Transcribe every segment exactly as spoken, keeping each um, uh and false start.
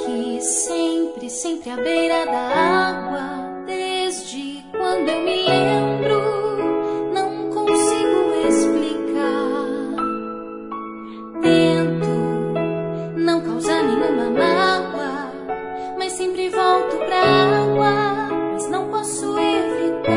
aqui sempre, sempre à beira da água. Desde quando eu me lembro, não consigo explicar. Tento não causar nenhuma mágoa, mas sempre volto pra água, mas não posso evitar.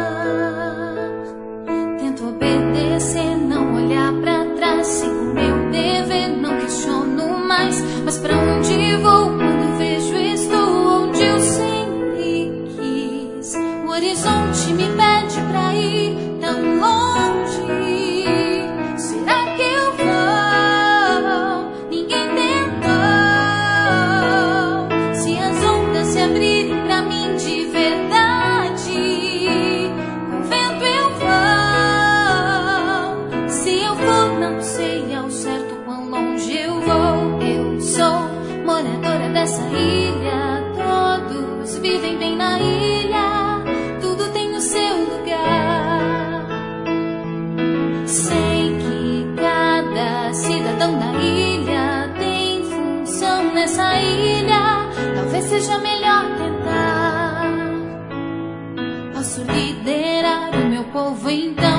Tento obedecer, não olhar pra trás, sigo meu dever, não questiono mais. Mas pra onde vou quando vejo estou onde eu sempre quis? O horizonte me pede pra ir tão longe. Será que eu vou? Ninguém tentou. Se as ondas se abrirem pra mim de verdade, com o vento eu vou. Se eu for, não sei ao certo quão longe eu vou. Eu sou moradora dessa ilha, todos vivem bem na ilha, tudo tem o seu lugar. Sei que cada cidadão da ilha tem função nessa ilha, talvez seja melhor tentar. Posso liderar o meu povo então.